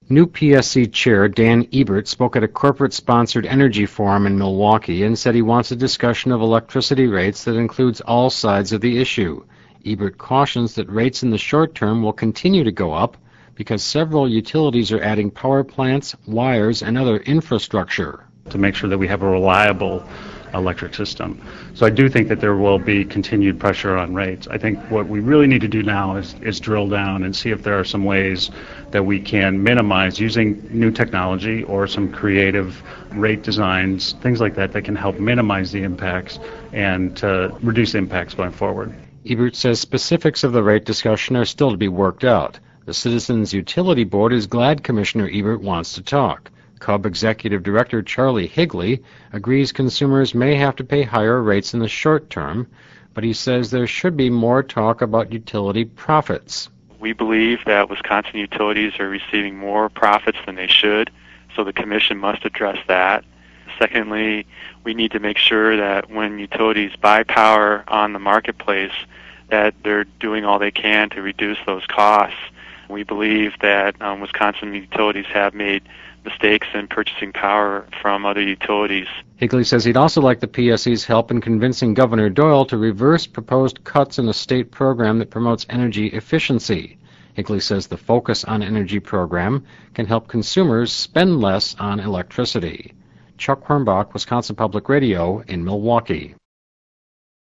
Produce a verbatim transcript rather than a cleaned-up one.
New P S C Chair Dan Ebert spoke at a corporate-sponsored energy forum in Milwaukee and said he wants a discussion of electricity rates that includes all sides of the issue. Ebert cautions that rates in the short term will continue to go up because several utilities are adding power plants, wires, and other infrastructure. To make sure that we have a reliable electric system. So I do think that there will be continued pressure on rates. I think what we really need to do now is, is drill down and see if there are some ways that we can minimize using new technology or some creative rate designs, things like that, that can help minimize the impacts and to reduce impacts going forward. Ebert says specifics of the rate discussion are still to be worked out. The Citizens Utility Board is glad Commissioner Ebert wants to talk. C U B Executive Director Charlie Higley agrees consumers may have to pay higher rates in the short term, but he says there should be more talk about utility profits. We believe that Wisconsin utilities are receiving more profits than they should, so the Commission must address that. Secondly, we need to make sure that when utilities buy power on the marketplace, that they're doing all they can to reduce those costs. We believe that um, Wisconsin utilities have made mistakes in purchasing power from other utilities. Higley says he'd also like the P S C's help in convincing Governor Doyle to reverse proposed cuts in a state program that promotes energy efficiency. Higley says the Focus on Energy program can help consumers spend less on electricity. Chuck Hornbach, Wisconsin Public Radio in Milwaukee.